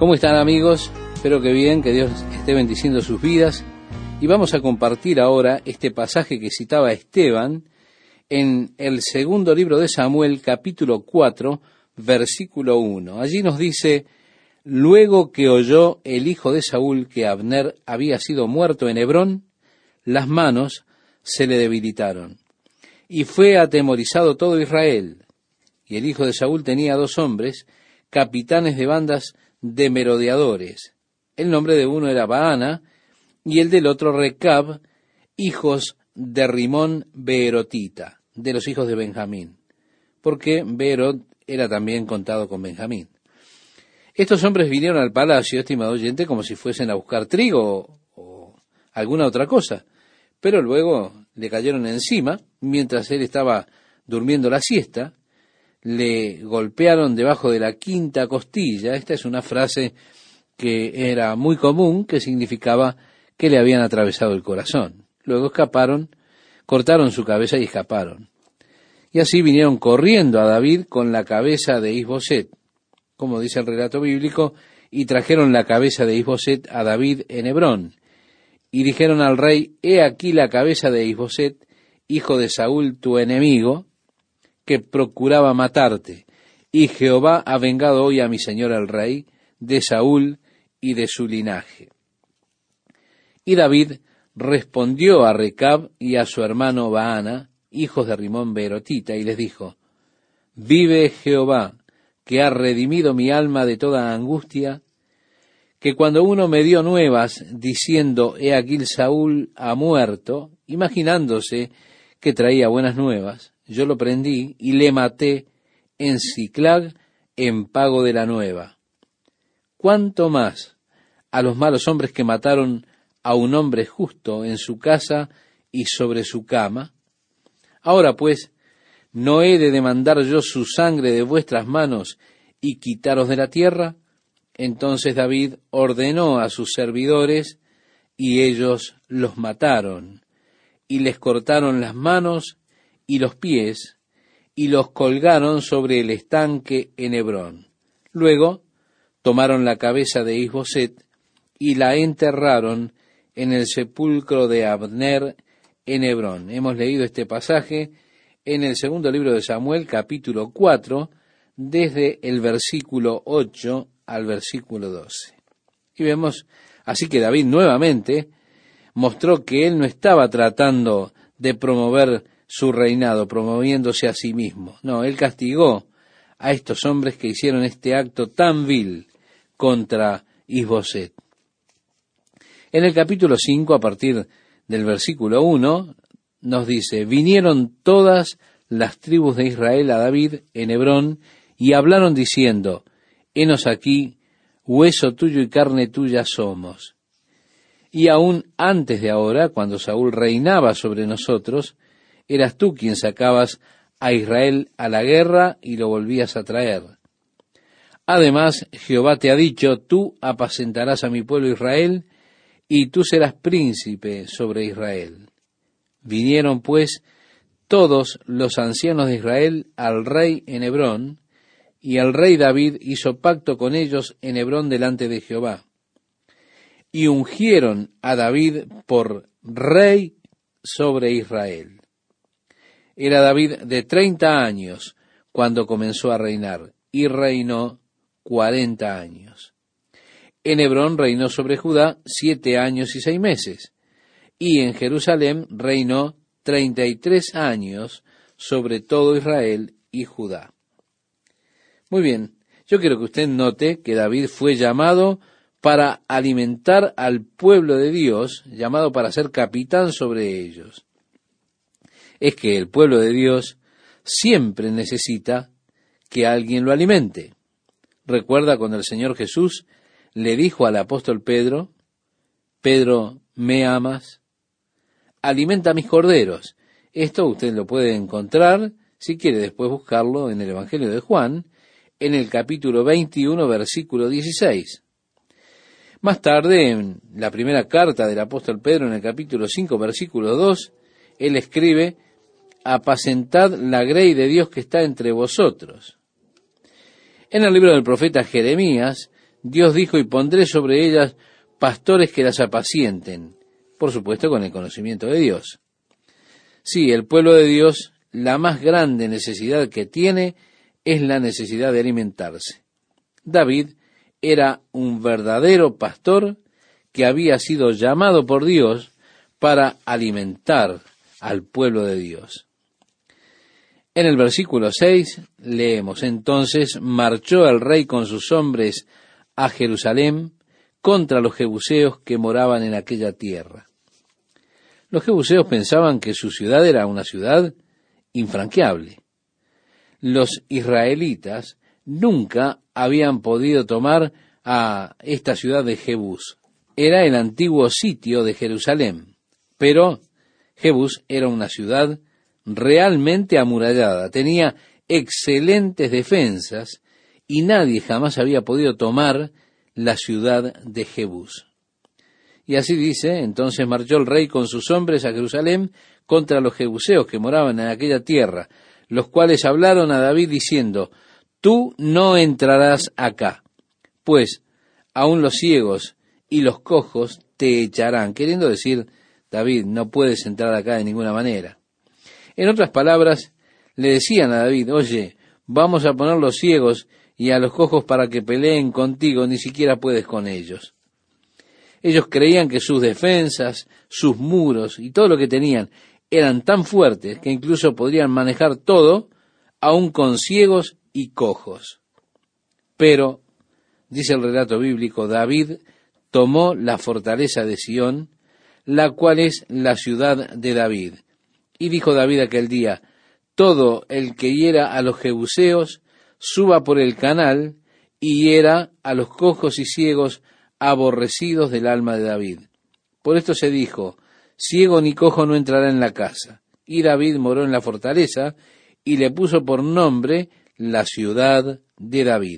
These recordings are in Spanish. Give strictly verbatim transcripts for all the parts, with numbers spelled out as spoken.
¿Cómo están, amigos? Espero que bien, que Dios esté bendiciendo sus vidas. Y vamos a compartir ahora este pasaje que citaba Esteban en el segundo libro de Samuel, capítulo cuatro, versículo uno. Allí nos dice: luego que oyó el hijo de Saúl que Abner había sido muerto en Hebrón, las manos se le debilitaron, y fue atemorizado todo Israel. Y el hijo de Saúl tenía dos hombres, capitanes de bandas de merodeadores. El nombre de uno era Baana, y el del otro Recab, hijos de Rimón Beerotita, de los hijos de Benjamín, porque Beerot era también contado con Benjamín. Estos hombres vinieron al palacio, estimado oyente, como si fuesen a buscar trigo o, o alguna otra cosa, pero luego le cayeron encima, mientras él estaba durmiendo la siesta, le golpearon debajo de la quinta costilla. Esta es una frase que era muy común, que significaba que le habían atravesado el corazón. Luego escaparon, cortaron su cabeza y escaparon. Y así vinieron corriendo a David con la cabeza de Isboset, como dice el relato bíblico, y trajeron la cabeza de Isboset a David en Hebrón. Y dijeron al rey: he aquí la cabeza de Isboset, hijo de Saúl, tu enemigo, que procuraba matarte, y Jehová ha vengado hoy a mi señor el rey, de Saúl y de su linaje. Y David respondió a Recab y a su hermano Baana, hijos de Rimón Beerotita, y les dijo: vive Jehová, que ha redimido mi alma de toda angustia, que cuando uno me dio nuevas, diciendo: he aquí Saúl ha muerto, imaginándose que traía buenas nuevas, yo lo prendí y le maté en Siclag en pago de la nueva. ¿Cuánto más a los malos hombres que mataron a un hombre justo en su casa y sobre su cama? Ahora pues, ¿no he de demandar yo su sangre de vuestras manos y quitaros de la tierra? Entonces David ordenó a sus servidores, y ellos los mataron, y les cortaron las manos y los pies, y los colgaron sobre el estanque en Hebrón. Luego tomaron la cabeza de Isboset y la enterraron en el sepulcro de Abner en Hebrón. Hemos leído este pasaje en el segundo libro de Samuel, capítulo cuatro, desde el versículo ocho al versículo doce. Y vemos así que David nuevamente mostró que él no estaba tratando de promover su reinado, promoviéndose a sí mismo. No, él castigó a estos hombres que hicieron este acto tan vil contra Isboset. En el capítulo cinco, a partir del versículo uno, nos dice: vinieron todas las tribus de Israel a David en Hebrón, y hablaron diciendo: henos aquí, hueso tuyo y carne tuya somos. Y aún antes de ahora, cuando Saúl reinaba sobre nosotros, eras tú quien sacabas a Israel a la guerra y lo volvías a traer. Además, Jehová te ha dicho: tú apacentarás a mi pueblo Israel, y tú serás príncipe sobre Israel. Vinieron pues todos los ancianos de Israel al rey en Hebrón, y el rey David hizo pacto con ellos en Hebrón delante de Jehová. Y ungieron a David por rey sobre Israel. Era David de treinta años cuando comenzó a reinar, y reinó cuarenta años. En Hebrón reinó sobre Judá siete años y seis meses, y en Jerusalén reinó treinta y tres años sobre todo Israel y Judá. Muy bien, yo quiero que usted note que David fue llamado para alimentar al pueblo de Dios, llamado para ser capitán sobre ellos. Es que el pueblo de Dios siempre necesita que alguien lo alimente. Recuerda cuando el Señor Jesús le dijo al apóstol Pedro: Pedro, ¿me amas? Alimenta mis corderos. Esto usted lo puede encontrar, si quiere después buscarlo, en el Evangelio de Juan, en el capítulo veintiuno, versículo dieciséis. Más tarde, en la primera carta del apóstol Pedro, en el capítulo cinco, versículo dos, él escribe: apacentad la grey de Dios que está entre vosotros. En el libro del profeta Jeremías Dios dijo, y pondré sobre ellas pastores que las apacienten, por supuesto con el conocimiento de Dios. Sí, el pueblo de Dios, la más grande necesidad que tiene es la necesidad de alimentarse. David era un verdadero pastor que había sido llamado por Dios para alimentar al pueblo de Dios. En el versículo seis leemos, entonces marchó el rey con sus hombres a Jerusalén contra los jebuseos que moraban en aquella tierra. Los jebuseos pensaban que su ciudad era una ciudad infranqueable. Los israelitas nunca habían podido tomar a esta ciudad de Jebús. Era el antiguo sitio de Jerusalén, pero Jebús era una ciudad realmente amurallada, tenía excelentes defensas y nadie jamás había podido tomar la ciudad de Jebús. Y así dice, entonces marchó el rey con sus hombres a Jerusalén contra los jebuseos que moraban en aquella tierra, los cuales hablaron a David diciendo, tú no entrarás acá, pues aun los ciegos y los cojos te echarán, queriendo decir, David, no puedes entrar acá de ninguna manera. En otras palabras, le decían a David, oye, vamos a poner los ciegos y a los cojos para que peleen contigo, ni siquiera puedes con ellos. Ellos creían que sus defensas, sus muros y todo lo que tenían eran tan fuertes que incluso podrían manejar todo, aun con ciegos y cojos. Pero, dice el relato bíblico, David tomó la fortaleza de Sión, la cual es la ciudad de David. Y dijo David aquel día, todo el que hiera a los jebuseos, suba por el canal y hiera a los cojos y ciegos aborrecidos del alma de David. Por esto se dijo, ciego ni cojo no entrará en la casa. Y David moró en la fortaleza y le puso por nombre la ciudad de David.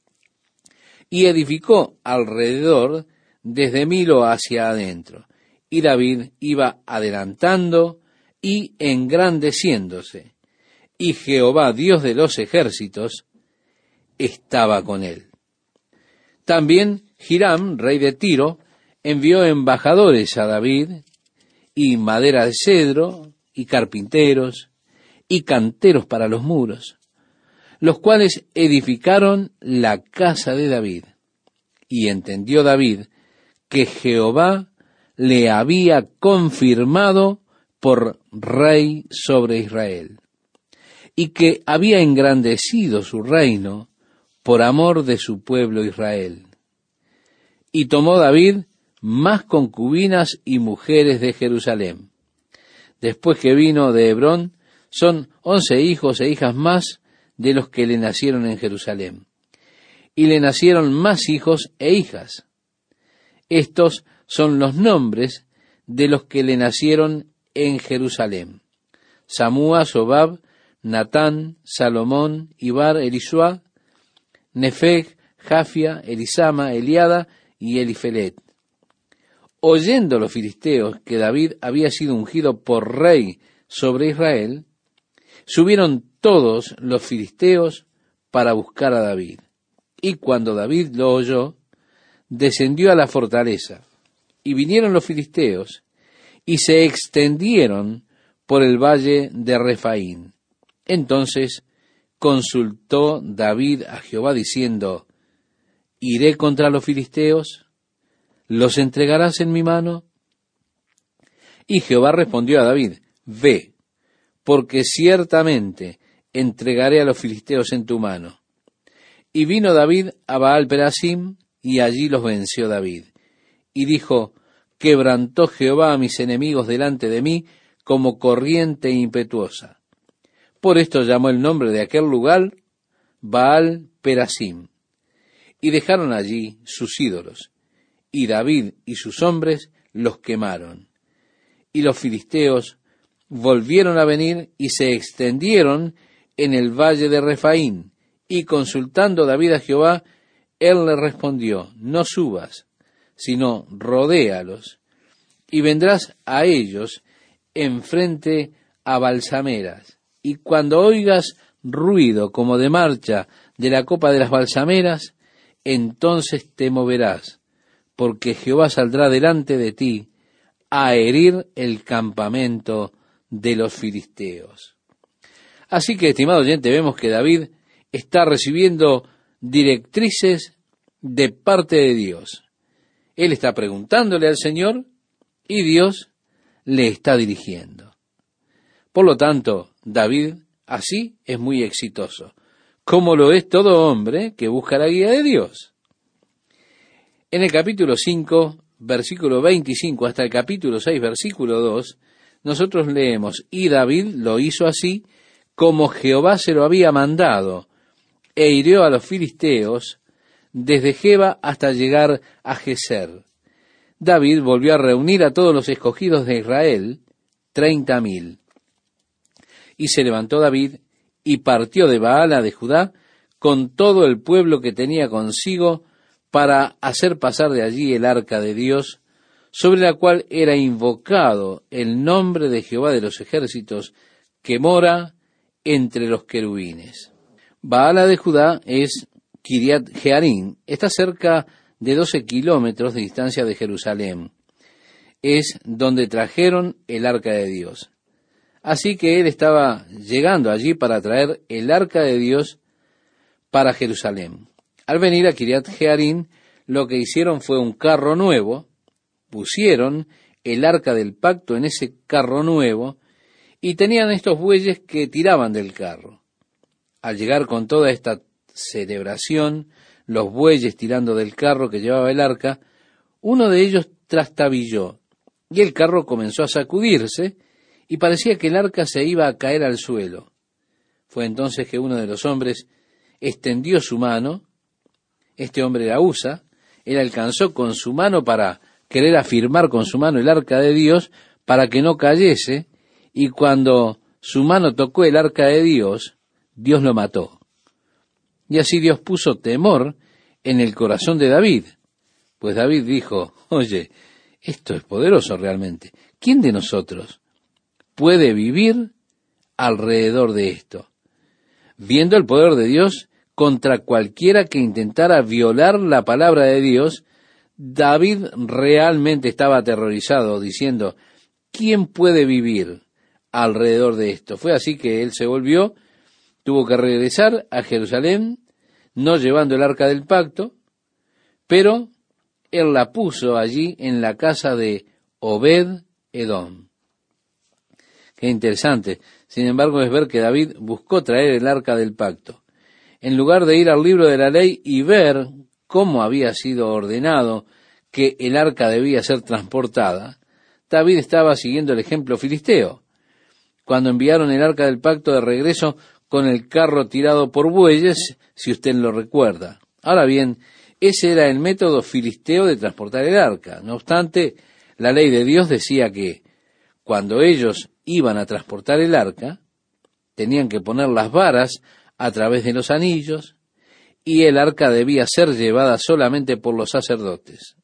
Y edificó alrededor desde Milo hacia adentro. Y David iba adelantando y engrandeciéndose. Y Jehová, Dios de los ejércitos, estaba con él. También Hiram, rey de Tiro, envió embajadores a David, y madera de cedro, y carpinteros, y canteros para los muros, los cuales edificaron la casa de David. Y entendió David que Jehová le había confirmado por rey sobre Israel, y que había engrandecido su reino por amor de su pueblo Israel. Y tomó David más concubinas y mujeres de Jerusalén. Después que vino de Hebrón, son once hijos e hijas más de los que le nacieron en Jerusalén. Y le nacieron más hijos e hijas. Estos son los nombres de los que le nacieron en Jerusalén: Samúa, Sobab, Natán, Salomón, Ibar, Elisuá, Nefeg, Jafia, Elisama, Eliada y Elifelet. Oyendo los filisteos que David había sido ungido por rey sobre Israel, subieron todos los filisteos para buscar a David. Y cuando David lo oyó, descendió a la fortaleza, y vinieron los filisteos, y se extendieron por el valle de Refaín. Entonces consultó David a Jehová diciendo, ¿iré contra los filisteos? ¿Los entregarás en mi mano? Y Jehová respondió a David, ve, porque ciertamente entregaré a los filisteos en tu mano. Y vino David a Baal-Perasim, y allí los venció David. Y dijo, quebrantó Jehová a mis enemigos delante de mí como corriente impetuosa. Por esto llamó el nombre de aquel lugar Baal-Perasim. Y dejaron allí sus ídolos, y David y sus hombres los quemaron. Y los filisteos volvieron a venir y se extendieron en el valle de Refaín. Y consultando David a Jehová, él le respondió, no subas, sino rodéalos, y vendrás a ellos enfrente a balsameras. Y cuando oigas ruido como de marcha de la copa de las balsameras, entonces te moverás, porque Jehová saldrá delante de ti a herir el campamento de los filisteos. Así que, estimado oyente, vemos que David está recibiendo directrices de parte de Dios. Él está preguntándole al Señor y Dios le está dirigiendo. Por lo tanto, David así es muy exitoso, como lo es todo hombre que busca la guía de Dios. En el capítulo cinco, versículo veinticinco, hasta el capítulo seis, versículo dos, nosotros leemos, y David lo hizo así como Jehová se lo había mandado, e hirió a los filisteos desde Geba hasta llegar a Geser. David volvió a reunir a todos los escogidos de Israel, treinta mil. Y se levantó David y partió de Baala de Judá con todo el pueblo que tenía consigo para hacer pasar de allí el arca de Dios, sobre la cual era invocado el nombre de Jehová de los ejércitos, que mora entre los querubines. Baala de Judá es Kiriat Jearim, está cerca de doce kilómetros de distancia de Jerusalén. Es donde trajeron el arca de Dios. Así que él estaba llegando allí para traer el arca de Dios para Jerusalén. Al venir a Kiriat Jearim, lo que hicieron fue un carro nuevo, pusieron el arca del pacto en ese carro nuevo y tenían estos bueyes que tiraban del carro. Al llegar con toda esta celebración, los bueyes tirando del carro que llevaba el arca, uno de ellos trastabilló y el carro comenzó a sacudirse y parecía que el arca se iba a caer al suelo. Fue entonces que uno de los hombres extendió su mano. Este hombre era Usa. Él alcanzó con su mano para querer afirmar con su mano el arca de Dios para que no cayese, y cuando su mano tocó el arca de Dios, Dios lo mató. Y así Dios puso temor en el corazón de David, pues David dijo, oye, esto es poderoso realmente. ¿Quién de nosotros puede vivir alrededor de esto? Viendo el poder de Dios contra cualquiera que intentara violar la palabra de Dios, David realmente estaba aterrorizado, diciendo, ¿quién puede vivir alrededor de esto? Fue así que él se volvió, tuvo que regresar a Jerusalén, no llevando el arca del pacto, pero él la puso allí en la casa de Obed-Edom. Qué interesante. Sin embargo, es ver que David buscó traer el arca del pacto. En lugar de ir al libro de la ley y ver cómo había sido ordenado que el arca debía ser transportada, David estaba siguiendo el ejemplo filisteo. Cuando enviaron el arca del pacto de regreso con el carro tirado por bueyes, si usted lo recuerda. Ahora bien, ese era el método filisteo de transportar el arca. No obstante, la ley de Dios decía que cuando ellos iban a transportar el arca, tenían que poner las varas a través de los anillos, y el arca debía ser llevada solamente por los sacerdotes.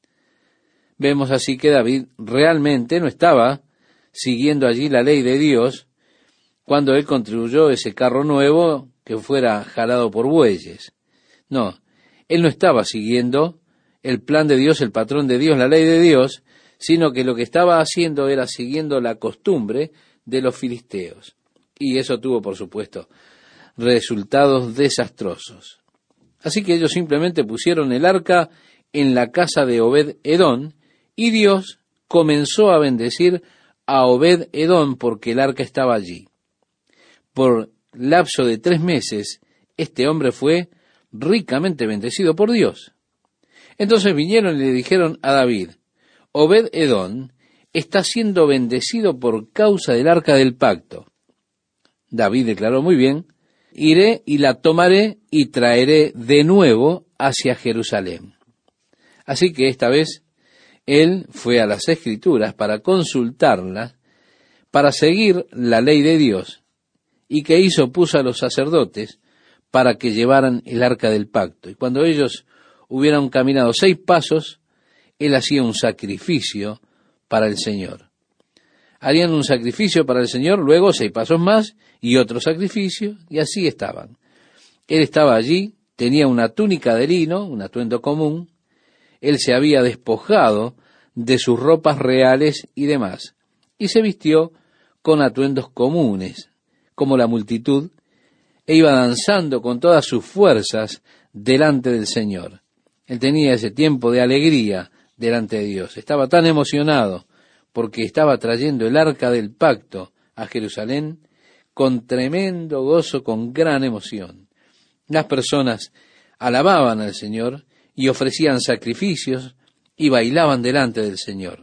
Vemos así que David realmente no estaba siguiendo allí la ley de Dios cuando él construyó ese carro nuevo que fuera jalado por bueyes. No, él no estaba siguiendo el plan de Dios, el patrón de Dios, la ley de Dios, sino que lo que estaba haciendo era siguiendo la costumbre de los filisteos. Y eso tuvo, por supuesto, resultados desastrosos. Así que ellos simplemente pusieron el arca en la casa de Obed-Edom, y Dios comenzó a bendecir a Obed-Edom porque el arca estaba allí. Por lapso de tres meses, este hombre fue ricamente bendecido por Dios. Entonces vinieron y le dijeron a David, Obed-Edom está siendo bendecido por causa del arca del pacto. David declaró, muy bien, iré y la tomaré y traeré de nuevo hacia Jerusalén. Así que esta vez él fue a las Escrituras para consultarlas, para seguir la ley de Dios. ¿Y qué hizo? Puso a los sacerdotes para que llevaran el arca del pacto. Y cuando ellos hubieran caminado seis pasos, él hacía un sacrificio para el Señor. Harían un sacrificio para el Señor, luego seis pasos más y otro sacrificio, y así estaban. Él estaba allí tenía una túnica de lino, un atuendo común. Él se había despojado de sus ropas reales y demás, y se vistió con atuendos comunes, como la multitud, e iba danzando con todas sus fuerzas delante del Señor. Él tenía ese tiempo de alegría delante de Dios. Estaba tan emocionado porque estaba trayendo el arca del pacto a Jerusalén con tremendo gozo, con gran emoción. Las personas alababan al Señor y ofrecían sacrificios y bailaban delante del Señor.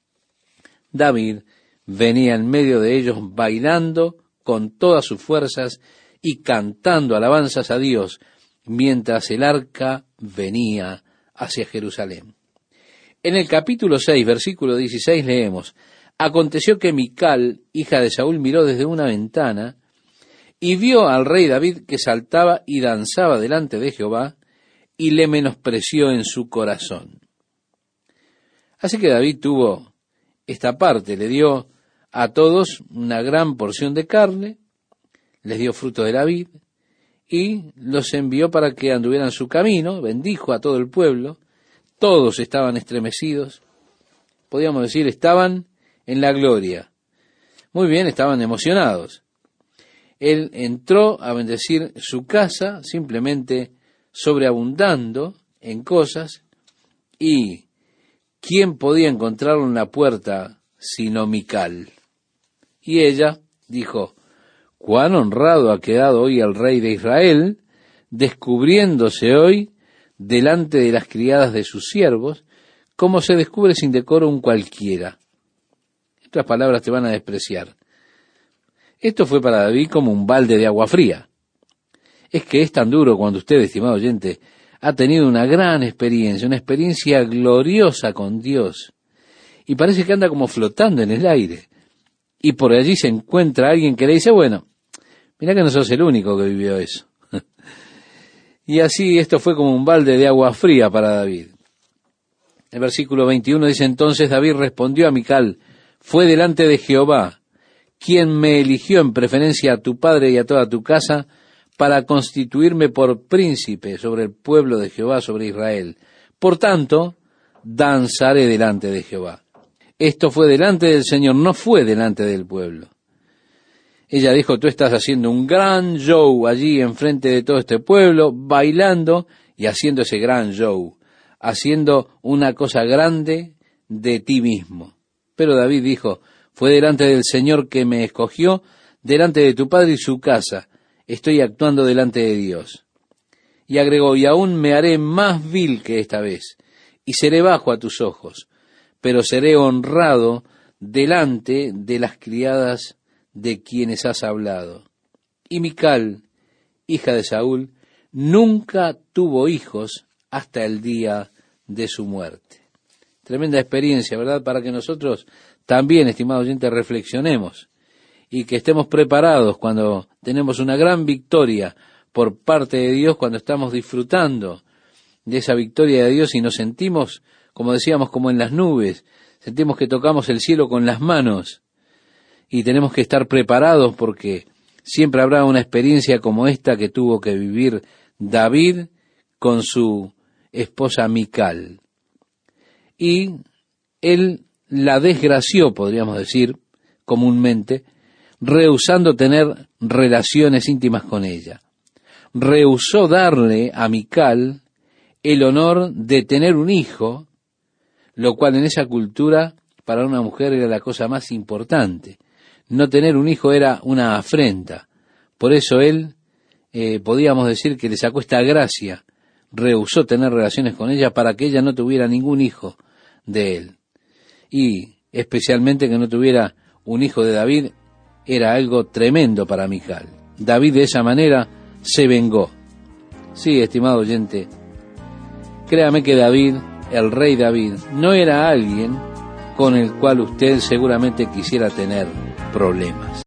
David venía en medio de ellos bailando con todas sus fuerzas y cantando alabanzas a Dios mientras el arca venía hacia Jerusalén. En el capítulo seis, versículo dieciséis, leemos: Aconteció que Mical, hija de Saúl, miró desde una ventana y vio al rey David que saltaba y danzaba delante de Jehová, y le menospreció en su corazón. Así que David tuvo esta parte, le dio a todos una gran porción de carne, les dio fruto de la vid, y los envió para que anduvieran su camino, bendijo a todo el pueblo, todos estaban estremecidos, podríamos decir, estaban en la gloria. Muy bien, estaban emocionados. Él entró a bendecir su casa, simplemente sobreabundando en cosas, y ¿quién podía encontrarlo en la puerta sino Mical? Y ella dijo: cuán honrado ha quedado hoy el rey de Israel, descubriéndose hoy delante de las criadas de sus siervos, como se descubre sin decoro un cualquiera. Estas palabras te van a despreciar. Esto fue para David como un balde de agua fría. Es que es tan duro cuando usted, estimado oyente, ha tenido una gran experiencia, una experiencia gloriosa con Dios, y parece que anda como flotando en el aire, y por allí se encuentra alguien que le dice: bueno, mira que no sos el único que vivió eso. Y así esto fue como un balde de agua fría para David. El versículo veintiuno dice: entonces David respondió a Mical: fue delante de Jehová, quien me eligió en preferencia a tu padre y a toda tu casa, para constituirme por príncipe sobre el pueblo de Jehová, sobre Israel. Por tanto, danzaré delante de Jehová. Esto fue delante del Señor, no fue delante del pueblo. Ella dijo: tú estás haciendo un gran show allí enfrente de todo este pueblo, bailando y haciendo ese gran show, haciendo una cosa grande de ti mismo. Pero David dijo: fue delante del Señor que me escogió, delante de tu padre y su casa, estoy actuando delante de Dios. Y agregó: y aún me haré más vil que esta vez, y seré bajo a tus ojos, pero seré honrado delante de las criadas de quienes has hablado. Y Mical, hija de Saúl, nunca tuvo hijos hasta el día de su muerte. Tremenda experiencia, ¿verdad? Para que nosotros también, estimado oyente, reflexionemos y que estemos preparados cuando tenemos una gran victoria por parte de Dios, cuando estamos disfrutando de esa victoria de Dios y nos sentimos, como decíamos, como en las nubes, sentimos que tocamos el cielo con las manos, y tenemos que estar preparados porque siempre habrá una experiencia como esta que tuvo que vivir David con su esposa Mical. Y él la desgració, podríamos decir, comúnmente, rehusando tener relaciones íntimas con ella. Rehusó darle a Mical el honor de tener un hijo, lo cual en esa cultura para una mujer era la cosa más importante. No tener un hijo era una afrenta. Por eso él, eh, podíamos decir que le sacó esta gracia, rehusó tener relaciones con ella para que ella no tuviera ningún hijo de él. Y especialmente que no tuviera un hijo de David, era algo tremendo para Mical. David de esa manera se vengó. Sí, estimado oyente, créame que David, el rey David, no era alguien con el cual usted seguramente quisiera tener problemas.